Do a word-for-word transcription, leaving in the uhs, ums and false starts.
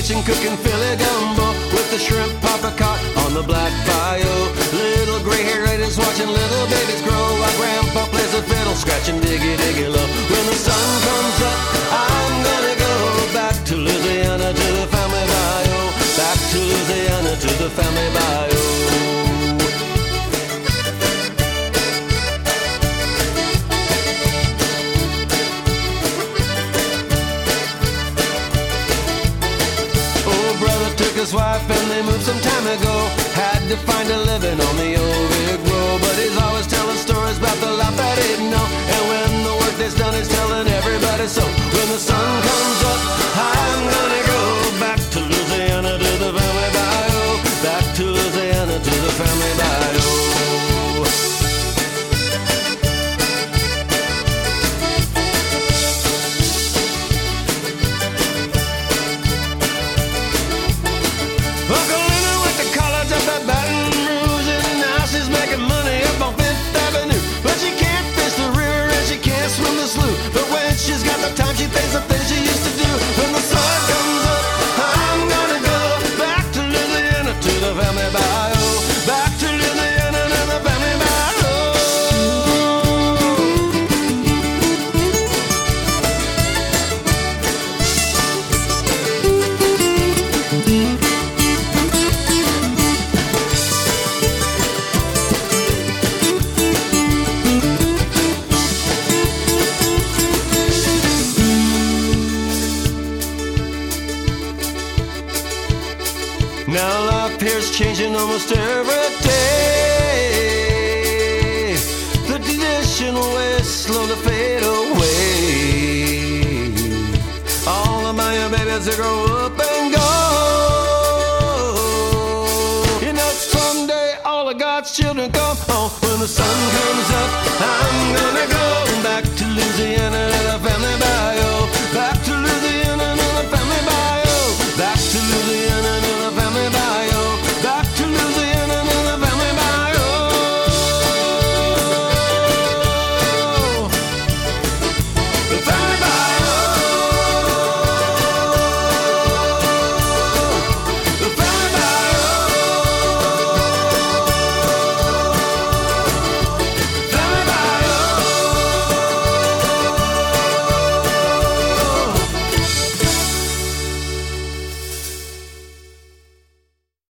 kitchen cooking Philly gumbo with the shrimp papa on the black bayou. Little gray-haired ladies watching little babies grow while Grandpa plays a fiddle, scratching diggy diggy low. When the sun comes up, I'm gonna go back to Louisiana, to the family bayou. Back to Louisiana, to the family bayou. His wife and they moved some time ago. Had to find a living on the old Rig Road, but he's always telling stories about the life that he didn't know. And when the workday's done, he's telling everybody so. When the sun comes up, I'm gonna go back to Louisiana, to the family bayou. Back to Louisiana, to the family bayou. She's got the time, she thinks of things she used to do. When the sun comes up, I'm gonna go back to Louisiana, to the family bayou. Back to Louisiana, to the family bayou. Now life here's changing almost every day. The traditional ways slowly fade away. All of my babies, they grow up and go. You know, someday all of God's children come home. When the sun comes up, I'm gonna go back to Louisiana, to the family bayou. Back to Louisiana.